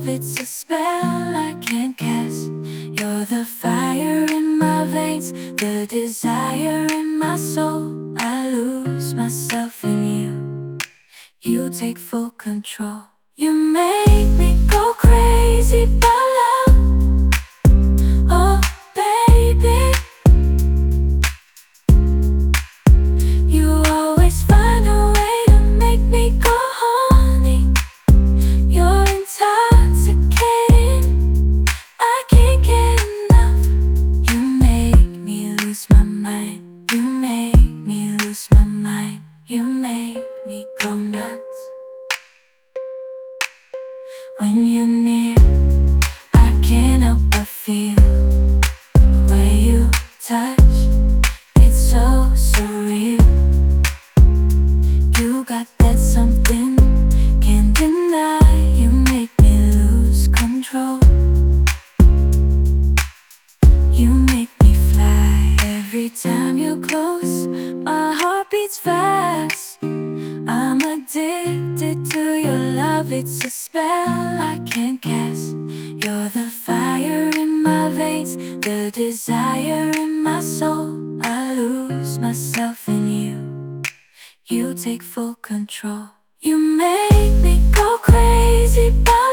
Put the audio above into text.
love, it's a spell I can't cast. You're the fire in my veins, the desire in my soul. I lose myself in you. You take full control. You make me go crazy by love. Oh, baby, you always find a way to make me go horny. You're intoxicating, I can't get enough. You make me lose my mind. You make me lose my mind. You make me go nuts. When you're near, I can't help but feel the way you touch. It's so surreal. You got that something, can't deny. You make me lose control. You make me fly. Every time you're close, my heart beats fast. I'm addicted to your love, it's a spell I can't cast. You're the fire in my veins, the desire in my soul. I lose myself in you. You take full control. You make me go crazy by